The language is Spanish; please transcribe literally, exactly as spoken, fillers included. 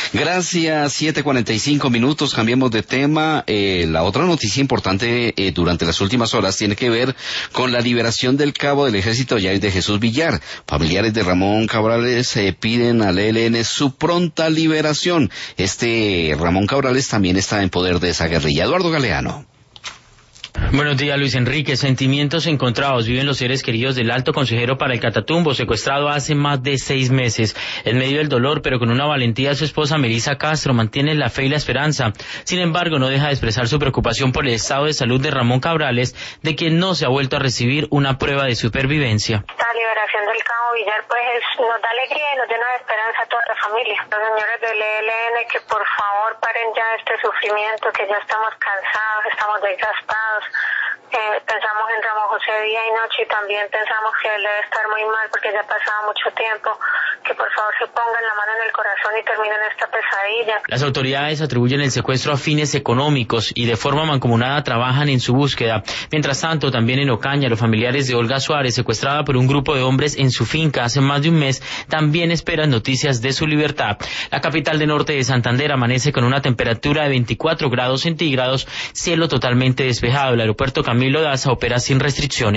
Gracias, siete cuarenta y cinco minutos, cambiemos de tema. Eh, la otra noticia importante eh, durante las últimas horas tiene que ver con la liberación del cabo del ejército Yair de Jesús Villar. Familiares de Ramón Cabrales eh, piden al E L N su pronta liberación. Este Ramón Cabrales también está en poder de esa guerrilla. Eduardo Galeano. Buenos días, Luis Enrique. Sentimientos encontrados viven los seres queridos del alto consejero para el Catatumbo, secuestrado hace más de seis meses. En medio del dolor, pero con una valentía, su esposa Melissa Castro mantiene la fe y la esperanza. Sin embargo, no deja de expresar su preocupación por el estado de salud de Ramón Cabrales, de quien no se ha vuelto a recibir una prueba de supervivencia. La liberación del cabo Villar pues nos da alegría y nos llena de esperanza a toda la familia. Los señores del E L N que por favor paren ya este sufrimiento, que ya estamos cansados, estamos desgastados. Eh, pensamos en Ramón José día y noche y también pensamos que él debe estar muy mal porque ya ha pasado mucho tiempo. Que por favor se pongan la mano en el corazón y terminen esta pesadilla. Las autoridades atribuyen el secuestro a fines económicos y de forma mancomunada trabajan en su búsqueda. Mientras tanto, también en Ocaña, los familiares de Olga Suárez, secuestrada por un grupo de hombres en su finca hace más de un mes, también esperan noticias de su libertad. La capital de norte de Santander amanece con una temperatura de veinticuatro grados centígrados, cielo totalmente despejado. El aeropuerto Camilo Daza opera sin restricciones.